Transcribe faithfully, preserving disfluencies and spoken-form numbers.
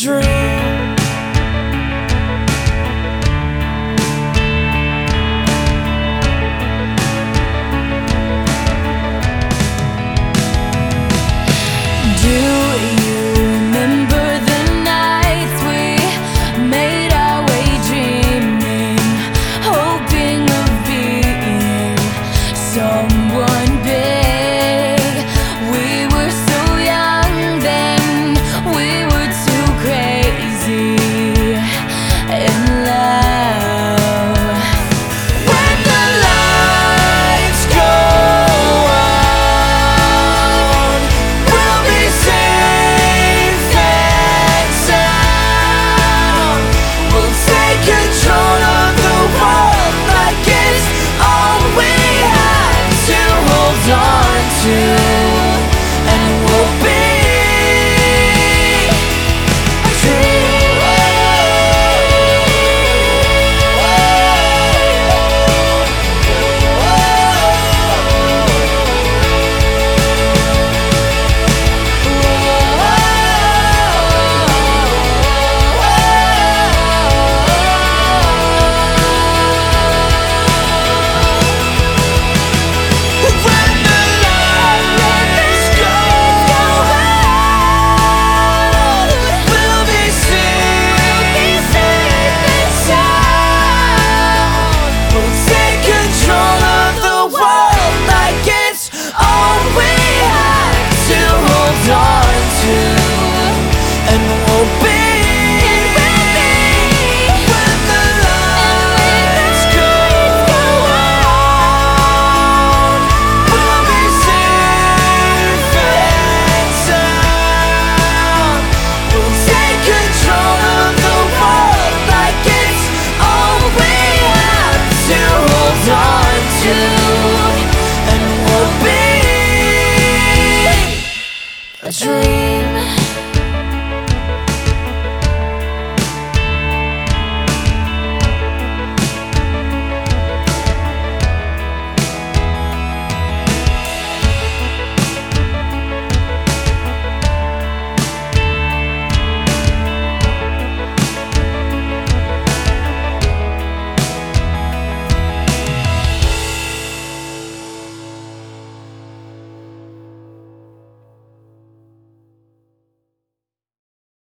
dream. Do you remember the nights we made our way dreaming, hoping of being someone big? We were so young then, we were too crazy in love. When the lights go on, we'll be safe and sound. We'll take control of the world like it's all we have to hold on to, and we'll be a dream.